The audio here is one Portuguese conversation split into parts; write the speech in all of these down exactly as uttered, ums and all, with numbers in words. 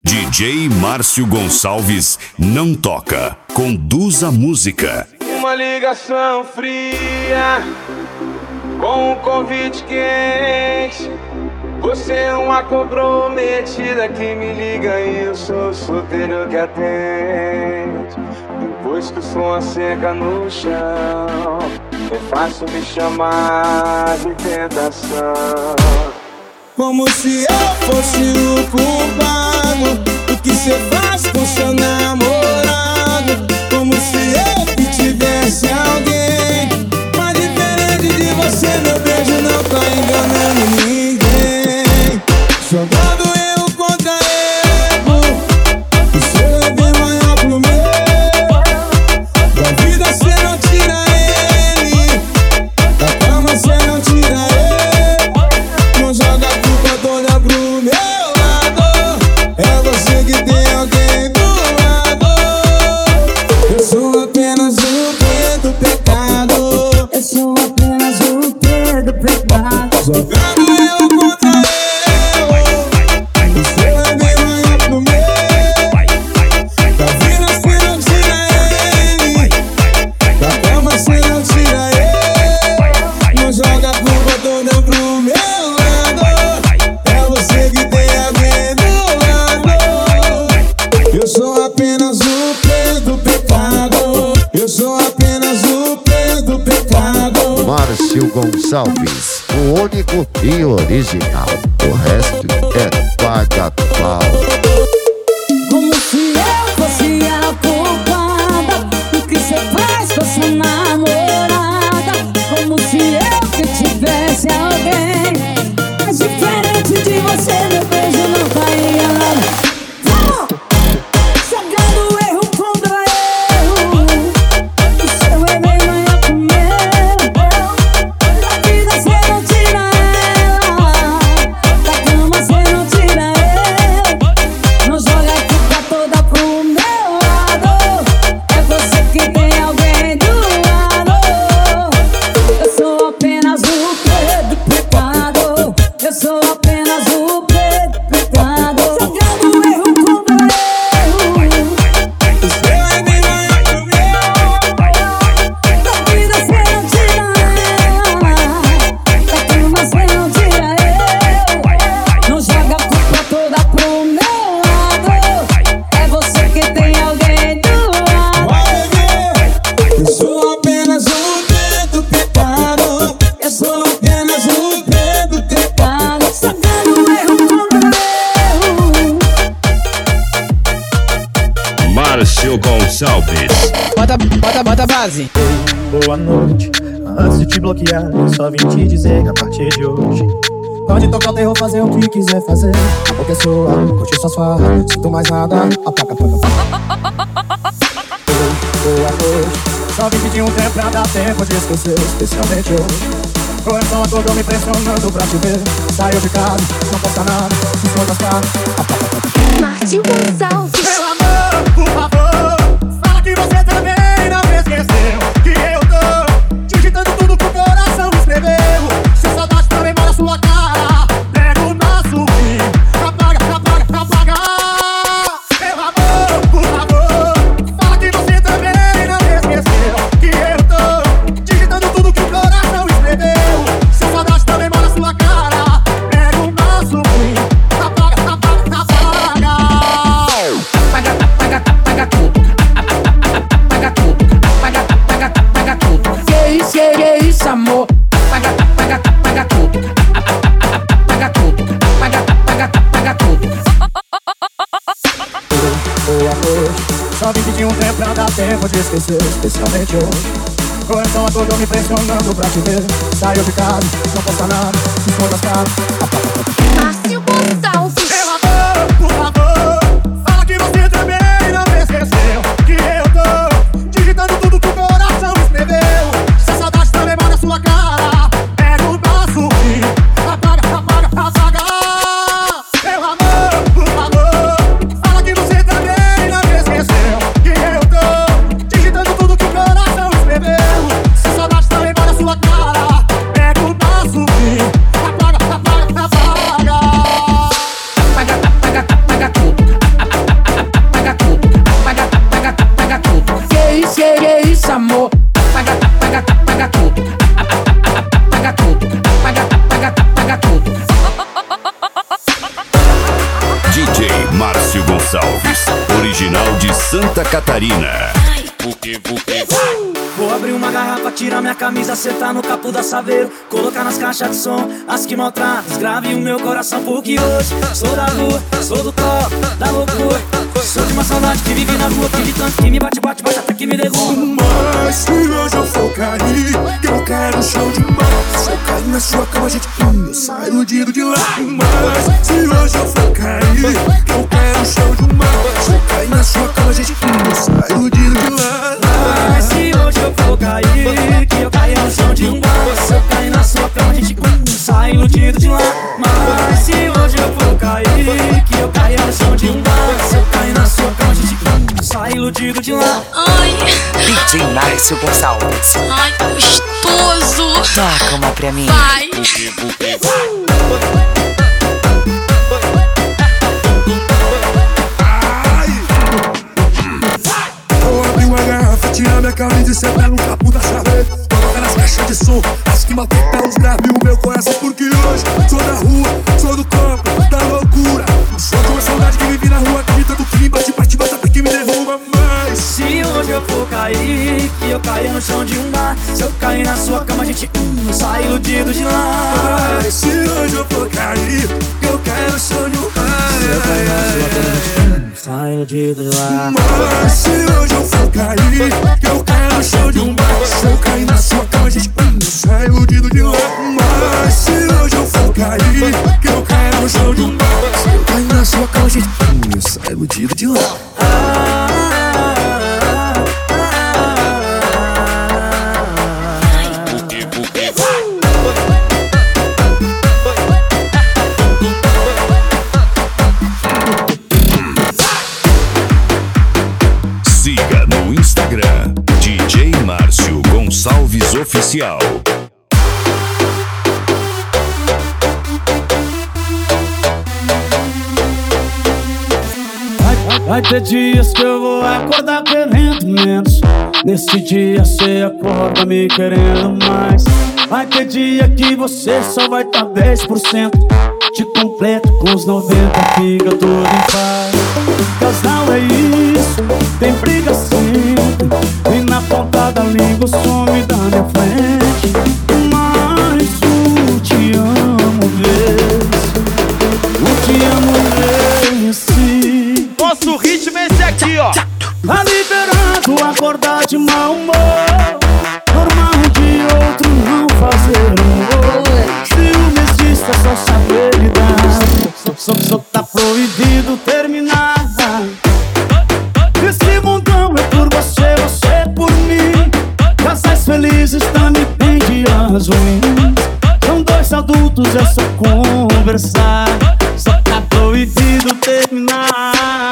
D J Márcio Gonçalves não toca, conduz a música. Uma ligação fria com um convite quente. Você é uma comprometida que me liga e eu sou solteiro que atende. Depois que o som asseca no chão, é fácil me chamar de tentação. Como se eu fosse o culpado do que cê faz com seu namorado. Como se eu que tivesse alguém. Mas diferente de você, meu beijo não tá enganando ninguém. Jogando eu contra erro, o seu é bem maior pro meu. Da vida cê não tira ele, da cama cê não tira ele. Não joga a culpa toda pro meu lado. É você que tem alguém do lado. Eu sou apenas o pé do pecado. Eu sou apenas o pé do pecado. Jogando eu contra eu, o seu é bem maior pro meu. Da vida cê não tira ele, da cama cê não tira ele. Não joga a culpa toda pro meu lado. É você que tem alguém do lado. Eu sou apenas o pé do pecado. Eu sou apenas o pé do pecado. Márcio Gonçalves, o único e original. O resto é paga-pau. Como se eu fosse a culpada do que cê faz com sua namorada. Como se eu que tivesse alguém. Mas diferente de você, meu beijo não tá enganando. Jogando erro contra erro, o seu é bem maior pro meu. Da vida cê não tira ela, da cama cê não tira ele. Não joga a culpa toda pro meu lado. É você que tem alguém do lado. Eu sou apenas o pé do pecado. Eu sou apenas o pé do pecado. Jogando erro contra erro, O seu é bem maior pro meu. da vida cê não tira ela, da cama cê não tira eu. Não joga a culpa toda pro meu lado. É você que tem alguém do lado. Eu sou apenas o pé do pecado. Eu sou apenas o pé do pecado. Jogando erro contra erro. Márcio Gonçalves. Bota, bota, bota a base. Boa noite, antes de te bloquear, eu só vim te dizer que a partir de hoje pode tocar o terror, fazer o que quiser fazer. A boca é sua, curte suas farras, sinto mais nada, apaga, apaga. Boa noite, só vim pedir um tempo pra dar tempo de esquecer, especialmente hoje. O coração acordou me pressionando pra te ver. Saiu de casa, não posta nada, se for gastar, apaga, apaga. Márcio Gonçalves. Meu amor, por favor, fala que você também não me esqueceu. Que eu tô digitando tudo que o coração escreveu. Se a saudade também mora sua cara, pega o nosso fim, apaga, apaga, apaga. Meu amor, por favor, fala que você também não me esqueceu. Que eu tô digitando tudo que o coração escreveu. Se a saudade também mora sua cara, pega o nosso fim, apaga, apaga, apaga. Apaga, apaga, apaga tudo. Apaga tudo. Apaga, apaga, apaga tudo. Que isso, que isso, amor? Apaga, apaga, apaga tudo. Apaga tudo. Apaga, apaga, apaga tudo. Boa noite, só vim pedir um tempo pra dar tempo de esquecer, especialmente hoje. Coração acordou me pressionando pra te ver. Saiu de casa, não posta nada, se for gastar, apaga, apaga. Márcio Gonçalves. Meu amor, por favor, fala que você também não me esqueceu. Que eu tô digitando tudo que o coração escreveu. Se a saudade também mora sua cara, pega o nosso fim, apaga, apaga, apaga. Meu amor, por favor, fala que você também não me esqueceu. Que eu tô digitando tudo que o coração escreveu. Se a saudade também mora sua cara, pega o nosso fim, apaga, apaga, apaga. Márcio Gonçalves, original de Santa Catarina. Vou abrir uma garrafa, tirar minha camisa, sentar no capô da Saveiro, colocar nas caixas de som as que maltratam, grave o meu coração, porque hoje sou da rua, sou do copo, da loucura. Sou de uma saudade que vive na rua, que de tanto que me bate, bate, bate até que me derruba. Mas se hoje eu for cair, que eu quero um show de mais. Se eu cair na sua cama, gente, hum, eu saio iludido de lá. Mas se hoje eu for cair, que eu quero um show de mais. Se eu cair na sua cama, gente, hum, eu saio iludido de lá. Mas se hoje eu for cair, que eu caia no chão de um bar. Se eu cair na sua cama, gente, hum, eu saio iludido de lá. Mas se hoje eu for cair, que eu caia no chão de um bar. Se eu cair na sua cama, gente, hum, eu saio iludido de lá. Ai, D J Márcio Gonçalves. Ai, gostoso. Toca uma pra mim. Vai. Vou abrir uma garrafa, tirar minha camisa e sentar no capô da Saveiro, colocar nas caixas de som as que maltratam, os grave o meu coração, porque hoje sou da rua, sou do campo, da loucura. Sou de uma saudade que vive na rua, que de tanto que me bate, bate, bate até que me derruba. Mas se hoje eu for cair, que eu caia no chão de um bar. Se eu cair na sua cama, gente, hum, sai iludido de lá. Mas se hoje eu for cair, que eu quero um show de um bar. Se eu cair na sua cama, gente, hum, sai iludido de lá. Mas se hoje eu for cair, que eu quero um show de um bar. Se eu cair na sua cama, gente, hum, eu saio iludido de lá. Mas se hoje eu for cair, que eu quero um show de um bar. Se eu cair na sua cama, gente, hum, eu saio iludido de lá. Siga no Instagram, D J Márcio Gonçalves Oficial. Vai, vai ter dias que eu vou acordar querendo menos. Nesse dia cê acorda me querendo mais. Vai ter dia que você só vai tá dez por cento. Te completo com os noventa, fica tudo em paz. Casal é isso, tem briga sempre. E na ponta da língua some da minha frente. Mas o te amo vence, o te amo vence. Nosso ritmo é esse aqui, ó. Tá liberado acordar de mau humor, normal de outro não fazer amor. Ciúmes disso é só saber lidar. Só, só, só tá proibido terminar. Esse mundão é por você, você é por mim. Casais felizes também tem dias ruins. São dois adultos, é só conversar. Só tá proibido terminar.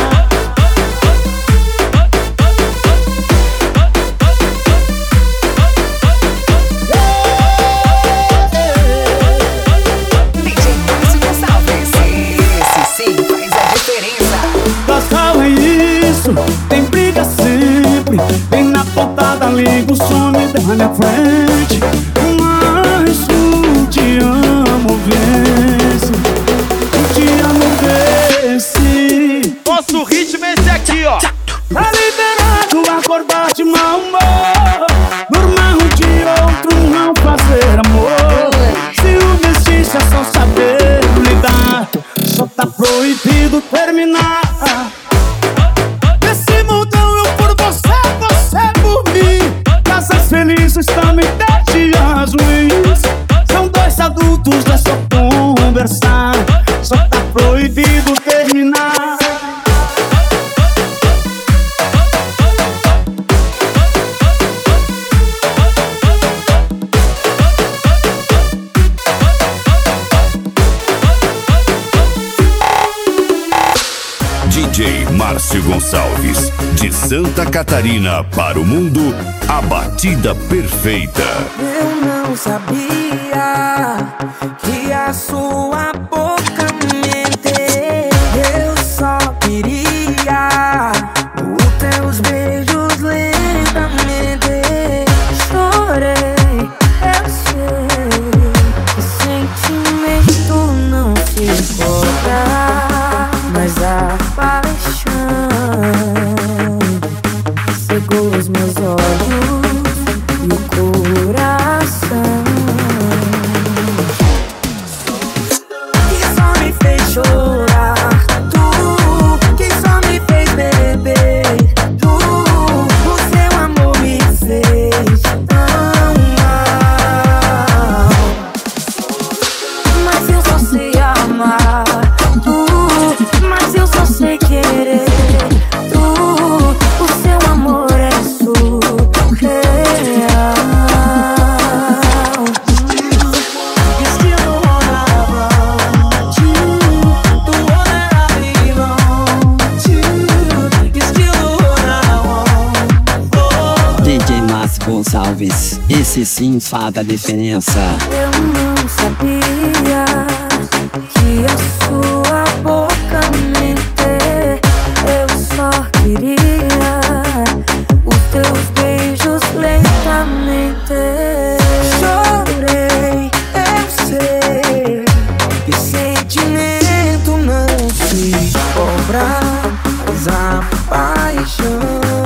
D J Márcio Gonçalves. Esse sim faz a diferença. Casal é isso, tem briga sempre. Vem na ponta da língua, some da minha frente. Mas o te amo vence, o te amo vence. Nosso ritmo é esse aqui, ó. Tá liberado acordar de mau humor, normal de outro não fazer amor. Ciúmes disso é só saber lidar. Só tá proibido terminar. Esse mundão eu por você, você por mim. Casas felizes também tem dias ruins. São dois adultos, é só conversar. Só tá proibido terminar. D J Márcio Gonçalves, de Santa Catarina para o mundo, a batida perfeita. Eu não sabia que a sua boca me mente. Eu só queria os teus beijos lentamente. Chorei, eu sei, o sentimento não se cobra, mas a Gonçalves, esse sim faz a diferença. Eu não sabia que a sua boca mente. Eu só queria os teus beijos lentamente. Chorei, eu sei que sentimento não se cobra, mas a paixão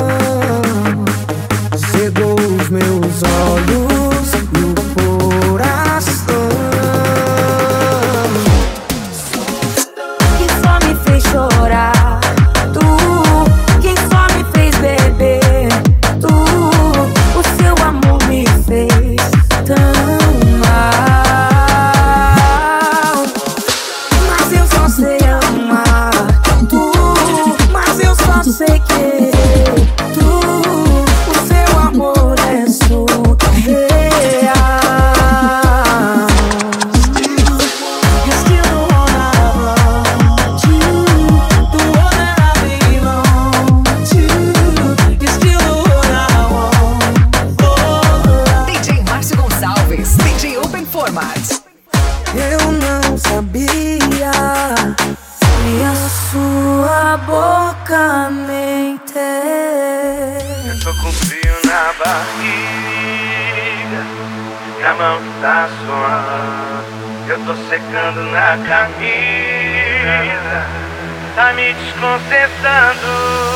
cegou os meus olhos e o coração, que só me fez chorar. Tu, quem só me fez beber. Tu, o seu amor me fez tão mal. Mas eu só sei amar tu, mas eu só sei querer tu. O seu amor é surreal. You still the one I belong to, the one that I belong to. You still the one I want. Oh, D J Márcio Gonçalves, D J Open Format. eu não sabia que a sua boca mente. Eu tô com frio na barriga, minha mão tá suando. Eu tô secando na camisa, tá me desconcertando.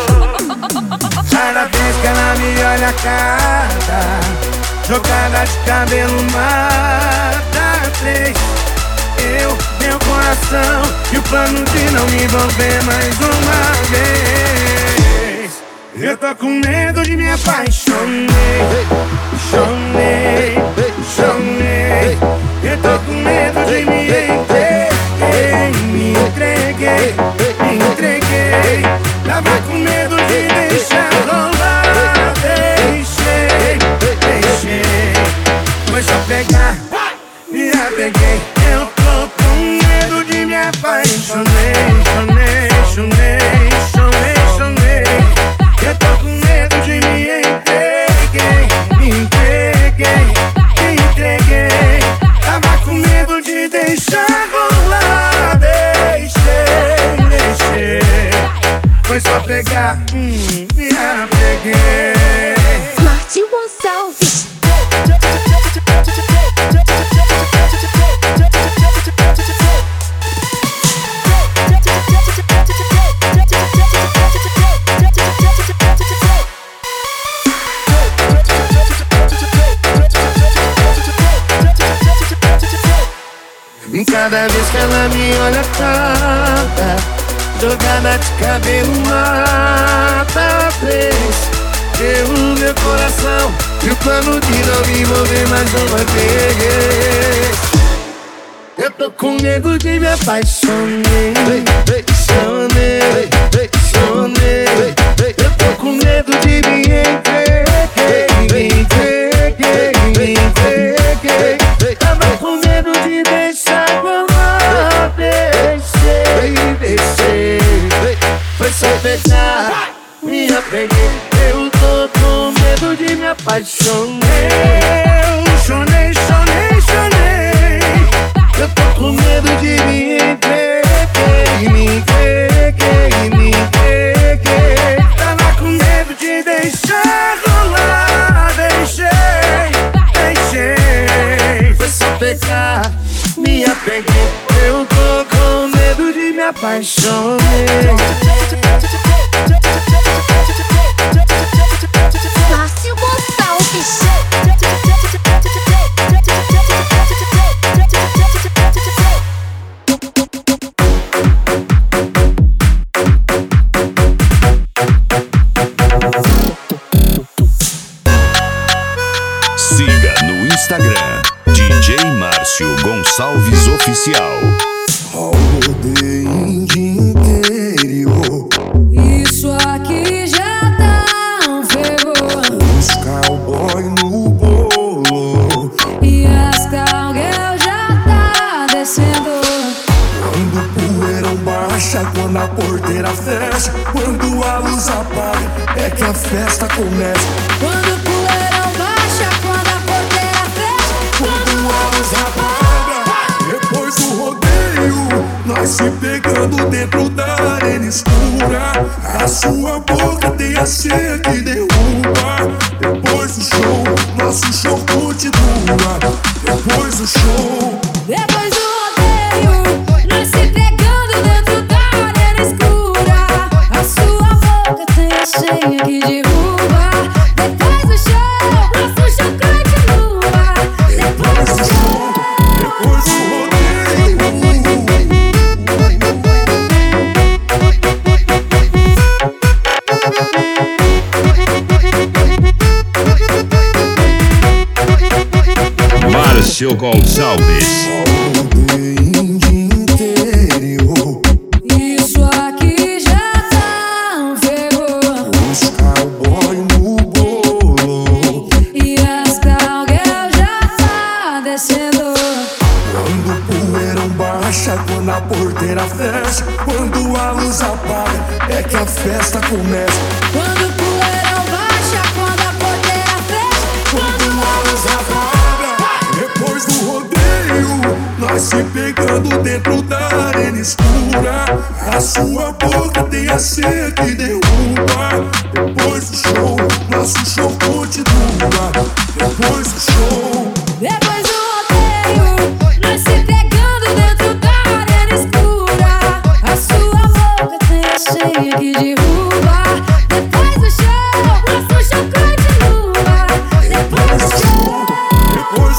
Cada vez que ela me olha a cara, jogada de cabelo mata três. Eu, meu coração e o plano de não me envolver mais uma vez. Eu tô com medo de me apaixonei, chonei, chonei. Eu tô com medo de me entreguei, me entreguei, me entreguei. Tava com medo de deixar rolar, deixei, deixei. Foi só pegar, me apeguei. Eu tô com medo de me apaixonei, chonei, chonei, chonei, chonei. Eu tô com medo de me entreguei, me entreguei, me entreguei. Tava com medo de deixar rolar, deixei, deixei. Foi só pegar, hum, me apeguei. Márcio Gonçalves. E cada vez que ela me olha tanta, jogada de cabelo mata três. Eu, meu coração e o plano de não me envolver mais uma vez. Eu tô com medo de me apaixonei, chonei, chonei. Eu tô com medo de me entreguei, me entreguei, me entreguei. Tava com medo de deixar rolar, deixei, deixei. Foi só pegar, me apeguei. Eu tô com medo de me apaixonei. Eu chonei, chonei, chonei. Eu tô com medo de me entreguei, me entreguei, me entreguei. Tava com medo de deixar rolar, deixei, deixei. Foi só pegar, me apeguei. Eu tô com medo de me apaixonei. Márcio Gonçalves. Siga no Instagram D J Márcio Gonçalves Oficial. Rodeio de interior, Isso aqui já tá um fervor. os cowboy no bolo. E as cowgirl já tá descendo. Quando o poeirão baixa, quando a porteira fecha, quando a luz apaga, é que a festa começa. Quando o poeirão baixa, nós se pegando dentro da arena escura. A sua boca tem a senha que derruba. Depois do show, nosso show continua. Depois do show, depois do rodeio, nós se pegando dentro da arena escura. A sua boca tem a senha que derruba. Depois do show, nosso show continua. Depois do show, depois do rodeio. Márcio Gonçalves. isso aqui já tá um fervor. Os cowboy no bolo E as cowgirl já tá descendo. quando o poeirão baixa, quando a porteira fecha, quando a luz apaga, é que a festa começa. Quando o poeirão baixa, quando a porteira fecha, quando a luz apaga. Depois do rodeio, nós se pegando dentro da arena escura. A sua boca tem a senha que derruba. Depois do show, nosso show continua. Depois do show, Depois do rodeio, nós se pegando dentro da arena escura. A sua boca tem a senha que derruba. Depois do show, nosso show continua. Depois do show, depois do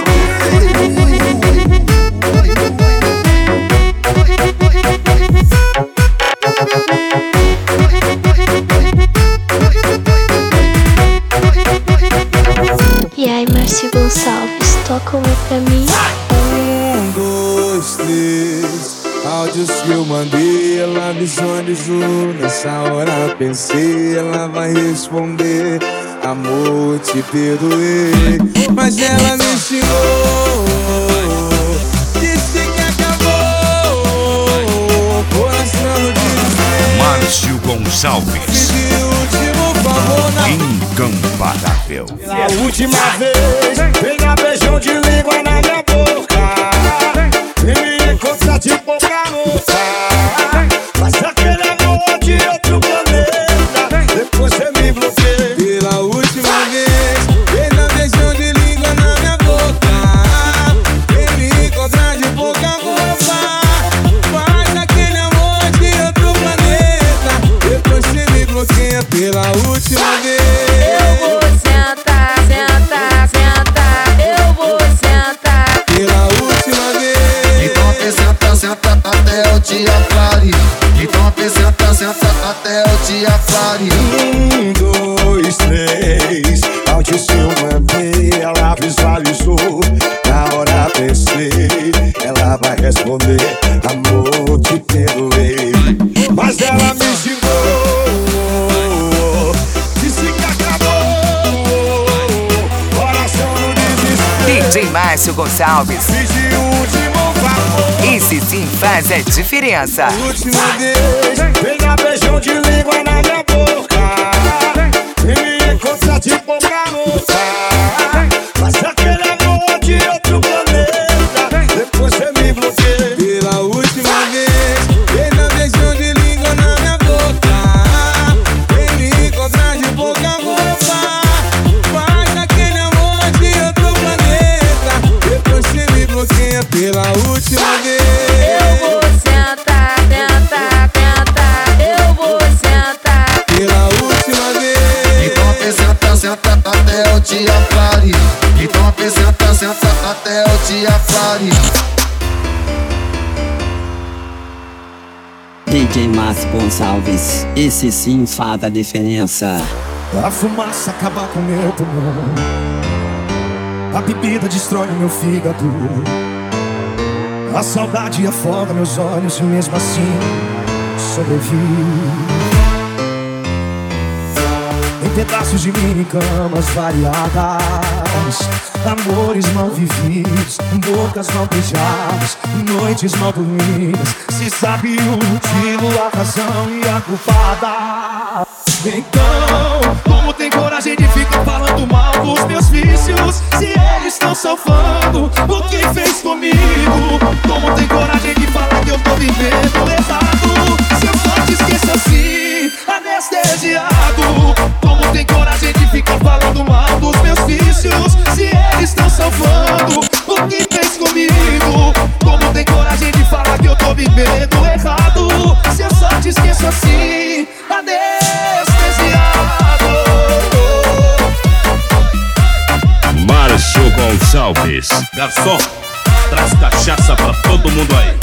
E aí, Márcio Gonçalves, toca uma pra mim. Um, dois, três. Áudios que eu mandei, ela visualizou. Nessa hora pensei, ela vai responder: amor, te perdoei. Mas ela me xingou, disse que acabou. Coração desespero. Márcio Gonçalves. Pedi o último favor na Incomparável. A última vez, vem dar beijão de língua na minha boca. Vem me encontrar de boca louca. Faz aquele amor de outro planeta. Depois você me bloqueia. pela última vez. Vem dar beijão de língua na minha boca. Vem me encontrar de boca roupa. Faz aquele amor de outro planeta. Depois você me bloqueia pela última vez. eu vou sentar, sentar, sentar. Eu vou sentar. Pela última vez. Então senta, senta até o dia clare. Então senta, senta até o dia clare. Um, dois, três. Áudio se eu mandei, ela visualizou. Na hora pensei, ela vai responder: amor, te perdoei. Mas ela me xingou, disse que acabou. Coração no desespero. D J Márcio Gonçalves. Pedi o último favor. Esse sim faz a diferença. Última vez. Vem dar beijão de língua na minha boca. Vem me encontrar de boca louca. Faz aquele amor de outro planeta. Depois você me bloqueia. Pela última vez. Vem dar beijão de língua na minha boca. Vem me encontrar de boca roupa. Faz aquele amor de outro planeta. Depois você me bloqueia pela última vez. Eu vou sentar, sentar, sentar. Eu vou sentar. Pela última vez. Então senta, senta até o dia clare. Então senta, senta até o dia clare. D J Márcio Gonçalves, esse sim faz a diferença. A fumaça acaba com meu pulmão. A bebida destrói meu fígado. A saudade afoga meus olhos e mesmo assim sobrevivo. Em pedaços de mim em camas variadas, amores mal vividos, bocas mal beijadas, noites mal dormidas. Se sabe o motivo, a razão e a culpada. Então, como tem coragem de ficar falando mal dos meus vícios, se eles estão salvando o que fez comigo? Como tem coragem de falar que eu eu tô vivendo errado. Se eu só te esqueço assim, anestesiado. Como tem coragem de ficar falando mal dos meus vícios, se eles estão salvando o que fez comigo? Como tem coragem de falar que eu tô vivendo errado? Se eu só te esqueço assim, anestesiado. Márcio Gonçalves. Garçom, traz cachaça pra todo mundo aí.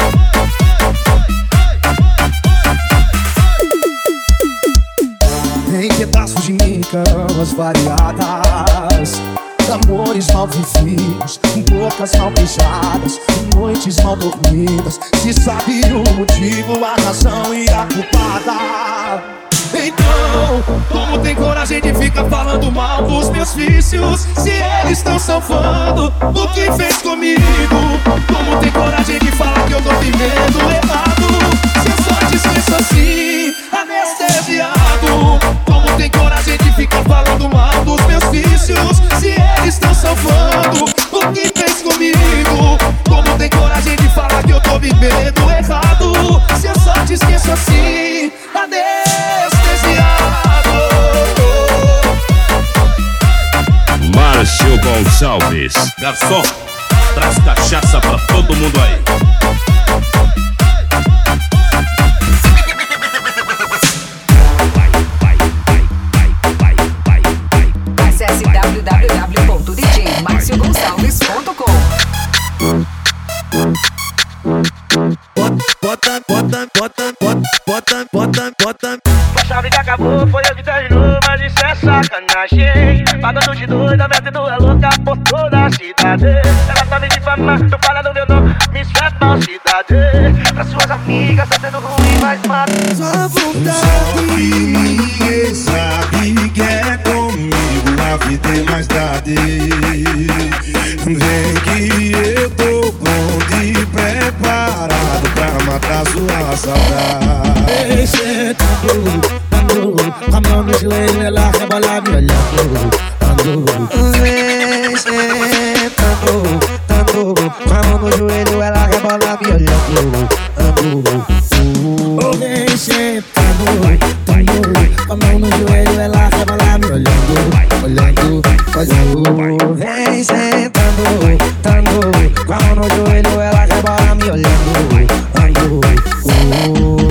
Em pedaços de mim, camas variadas, amores mal vividos, bocas mal beijadas, noites mal dormidas. Se sabe o motivo, a razão e a culpada. Então, como tem coragem de ficar falando mal dos meus vícios, se eles estão salvando o que fez comigo? Como tem coragem de falar que eu tô vivendo errado? Se eu só te esqueço assim, anestesiado. Como tem coragem de ficar falando mal dos meus vícios, se eles estão salvando o que fez comigo? Como tem coragem de falar que eu tô vivendo errado? Se eu só te esqueço assim, anestesiado. Márcio Gonçalves. Garçom, traz cachaça pra todo mundo aí. Acesse w w w ponto d j marcio gonçalves ponto com. Bota, bota, bota, bota, bota, bota, bota. A chave que acabou foi eu que terminou, mas isso é sacanagem. Pagando de doida, metendo a louca por toda a cidade. Ela tá me difamando, tô falando meu nome, isso é falsidade. Pra suas amigas tá sendo ruim, mas mata. Só vontade. Ninguém sabe que é comigo, a vida é mais tarde. Vem que eu tô pronto e preparado pra matar sua saudade. Sentando, ando, a mão no joelho, ela rebola me olhando. Vem sentando, ando, a mão no joelho, ela rebola me olhando. Vem sentando, ando, a mão no joelho, ela rebola me olhando. Olhando, olhando. Vem sentando, ando, a mão no joelho, ela rebola me olhando. Ando,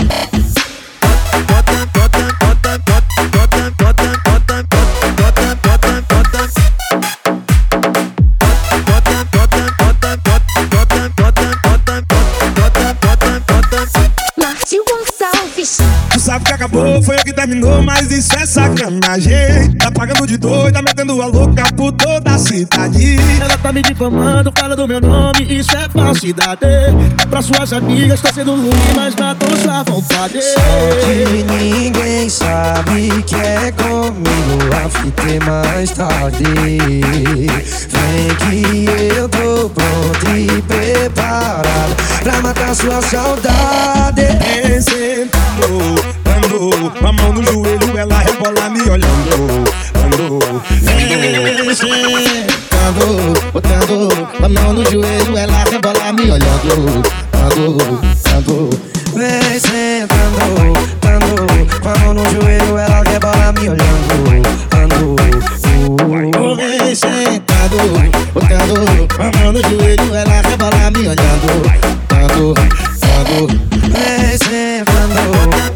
Márcio Gonçalves. tu sabe que acabou, foi eu que terminou, mas isso é sacanagem. Tá pagando de doida, metendo a louca por toda a cidade. Ela tá me difamando, fala do meu nome, isso é falsidade. Pra suas amigas tá sendo ruim, mas matou sua vontade. Só que ninguém sabe que é comigo, a fita é mais tarde. Vem que eu tô pronto e preparado pra matar sua saudade. Sentando, andou, a mão no joelho, ela rebola me olhando. Andou, andou, sentando, botando a mão no joelho, ela rebola me olhando. Andou, andou, vem sentando, andou, com a mão no joelho, ela rebola me olhando. Andou, vem sentado, botando a mão no joelho, ela rebola me olhando. Andou, andou, vem sentando.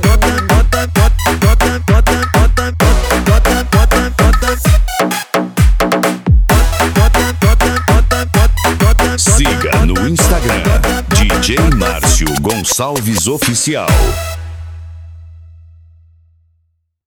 Siga no Instagram D J Márcio Gonçalves Oficial.